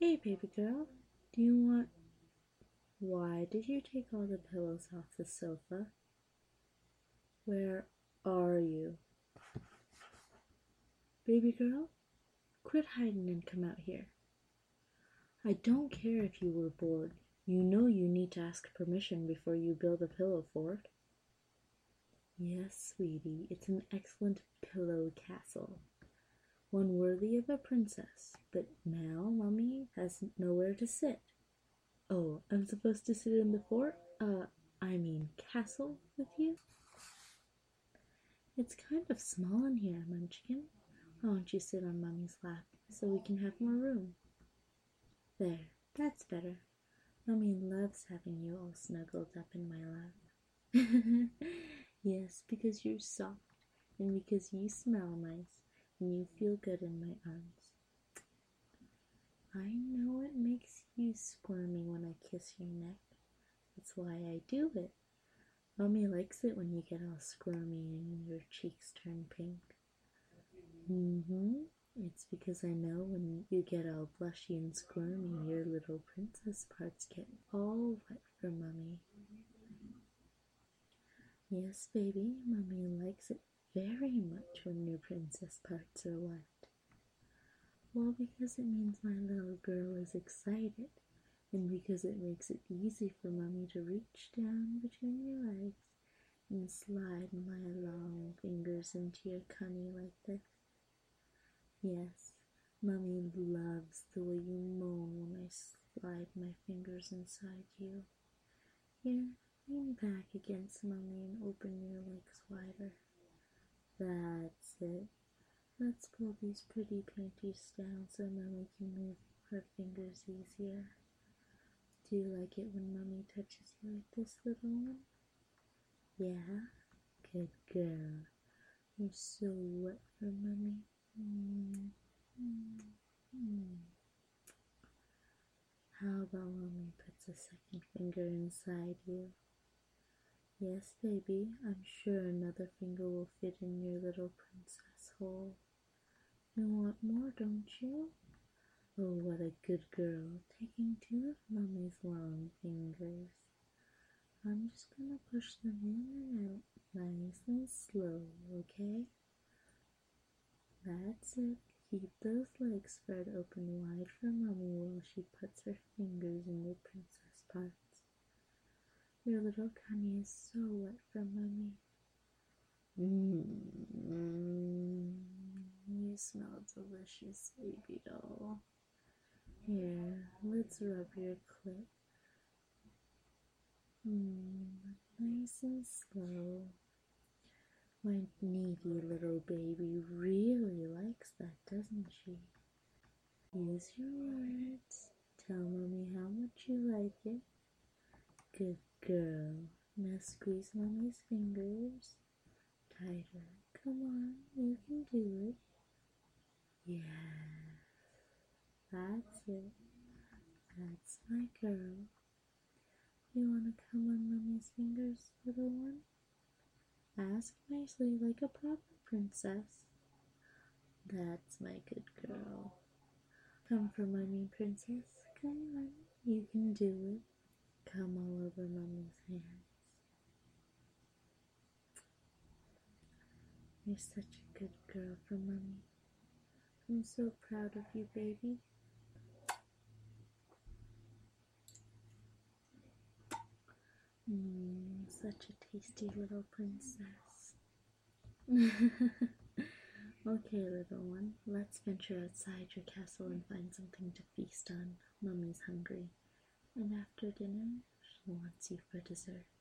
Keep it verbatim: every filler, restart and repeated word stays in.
Hey, baby girl, do you want... Why did you take all the pillows off the sofa? Where are you? Baby girl, quit hiding and come out here. I don't care if you were bored. You know you need to ask permission before you build a pillow fort. Yes, sweetie, it's an excellent pillow castle. One worthy of a princess, but now Mummy has nowhere to sit. Oh, I'm supposed to sit in the fort? Uh, I mean castle with you? It's kind of small in here, Munchkin. Why don't you sit on Mummy's lap so we can have more room? There, that's better. Mummy loves having you all snuggled up in my lap. Yes, because you're soft, and because you smell nice, and you feel good in my arms. I know it makes you squirmy when I kiss your neck. That's why I do it. Mommy likes it when you get all squirmy and your cheeks turn pink. Mm-hmm. It's because I know when you get all blushy and squirmy, your little princess parts get all wet for Mommy. Yes, baby, Mommy likes it very much when your princess parts are wet. Well, because it means my little girl is excited, and because it makes it easy for Mommy to reach down between your legs and slide my long fingers into your tummy like this. Yes, Mommy loves the way you moan when I slide my fingers inside you. Here, lean back against Mommy and open your legs wider. That's it. Let's pull these pretty panties down so Mommy can move her fingers easier. Do you like it when Mommy touches you like this, little one? Yeah? Good girl. You're so wet for Mommy. Mm. Mm. Mm. How about Mommy puts a second finger inside you? Yes, baby. I'm sure another finger will fit in your little princess hole. You want more, don't you? Oh, what a good girl, taking two of Mummy's long fingers. I'm just gonna push them in and out nice and slow, okay? That's it. Keep those legs spread open wide for Mummy while she puts her fingers in your princess parts. Your little tummy is so wet for Mummy. Mmm, you smell delicious, baby doll. Here, let's rub your clit. Mmm, nice and slow. My needy little baby really likes that, doesn't she? Use your words. Tell Mommy how much you like it. Good girl. Now squeeze Mommy's fingers tighter. Come on, you can do it. Yes, that's it. That's my girl. You wanna come on Mommy's fingers, little one? Ask nicely like a proper princess. That's my good girl. Come for Mommy, princess. Come on, you can do it. Come all over Mommy's hands. You're such a good girl for Mommy. I'm so proud of you, baby. Mmm, such a tasty little princess. Okay, little one, let's venture outside your castle and find something to feast on. Mummy's hungry, and after dinner, she wants you for dessert.